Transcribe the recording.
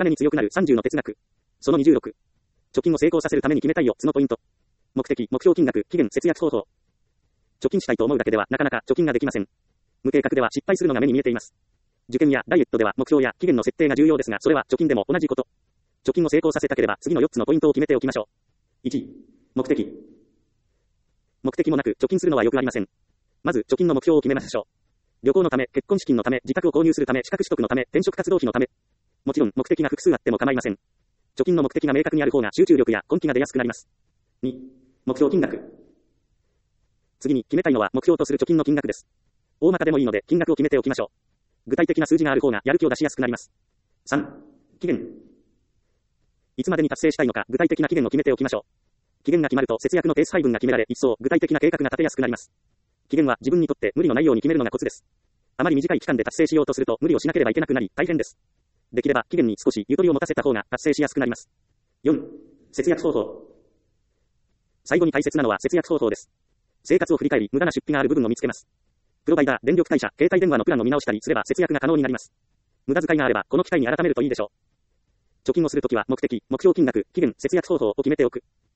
ために強くなる30の哲学。その26。貯金を成功させるために決めたい4つのポイント。目的、目標金額、期限、節約方法。貯金したいと思うだけではなかなか貯金ができません。無計画では失敗するのが目に見えています。受験やダイエットでは目標や期限の設定が重要ですが、それは貯金でも同じこと。貯金を成功させたければ次の4つのポイントを決めておきましょう。1、目的。目的もなく貯金するのはよくありません。まず貯金の目標を決めましょう。旅行のため、結婚資金のため、自宅を購入するため、資格取得のため、転職活動費のため。もちろん目的が複数あっても構いません。貯金の目的が明確にある方が集中力や根気が出やすくなります。2、目標金額。次に決めたいのは目標とする貯金の金額です。大まかでもいいので金額を決めておきましょう。具体的な数字がある方がやる気を出しやすくなります。3、期限。いつまでに達成したいのか具体的な期限を決めておきましょう。期限が決まると節約のペース配分が決められ、一層具体的な計画が立てやすくなります。期限は自分にとって無理のないように決めるのがコツです。あまり短い期間で達成しようとすると無理をしなければいけなくなり大変です。できれば期限に少しゆとりを持たせた方が達成しやすくなります。4、節約方法。最後に大切なのは節約方法です。生活を振り返り無駄な出費がある部分を見つけます。プロバイダー、電力会社、携帯電話のプランを見直したりすれば節約が可能になります。無駄遣いがあればこの機会に改めるといいでしょう。貯金をするときは目的、目標金額、期限、節約方法を決めておく。